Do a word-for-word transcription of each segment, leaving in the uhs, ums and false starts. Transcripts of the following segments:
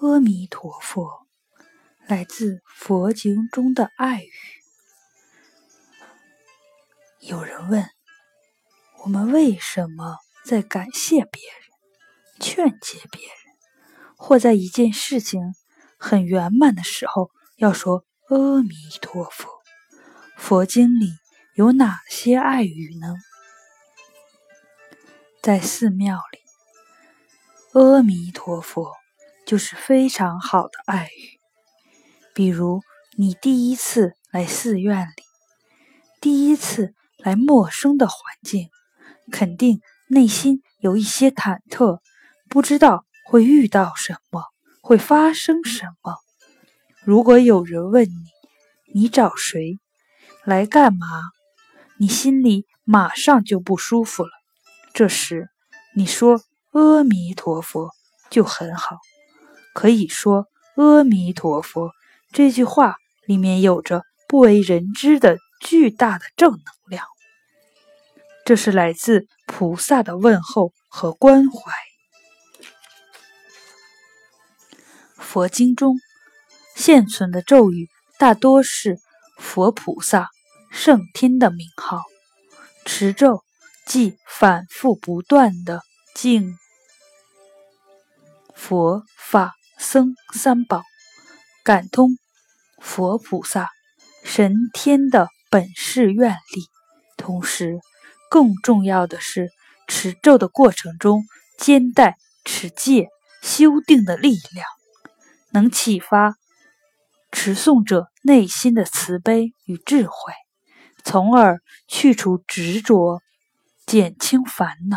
阿弥陀佛，来自佛经中的爱语。有人问，我们为什么在感谢别人、劝诫别人，或在一件事情很圆满的时候要说阿弥陀佛？佛经里有哪些爱语呢？在寺庙里，阿弥陀佛就是非常好的爱语。比如你第一次来寺院里，第一次来陌生的环境，肯定内心有一些忐忑，不知道会遇到什么，会发生什么。如果有人问你，你找谁？来干嘛？你心里马上就不舒服了。这时你说阿弥陀佛就很好。可以说阿弥陀佛这句话里面有着不为人知的巨大的正能量，这是来自菩萨的问候和关怀。佛经中现存的咒语大多是佛菩萨、圣天的名号，持咒即反复不断的敬佛法僧三宝，感通佛菩萨、神天的本誓愿力。同时更重要的是，持咒的过程中兼带持戒修定的力量，能启发持诵者内心的慈悲与智慧，从而去除执着，减轻烦恼。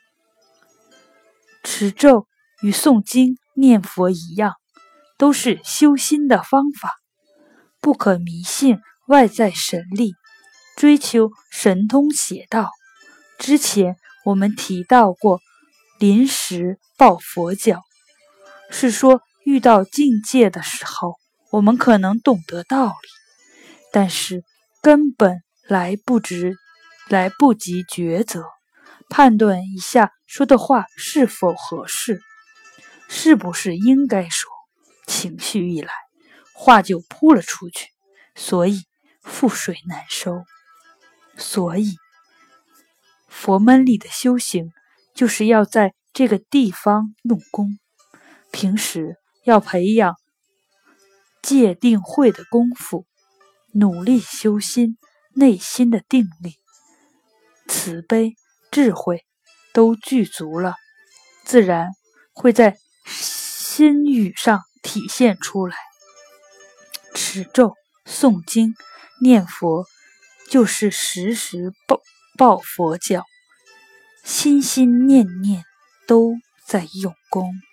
持咒与诵经念佛一样，都是修心的方法，不可迷信外在神力，追求神通邪道。之前我们提到过临时抱佛脚，是说遇到境界的时候，我们可能懂得道理，但是根本来不及来不及抉择，判断一下说的话是否合适，是不是应该说，情绪一来，话就扑了出去，所以覆水难收。所以佛门里的修行就是要在这个地方用功，平时要培养戒定慧的功夫，努力修心，内心的定力、慈悲、智慧都具足了，自然会在心语上体现出来。持咒、诵经、念佛，就是时时抱抱佛脚，心心念念都在用功。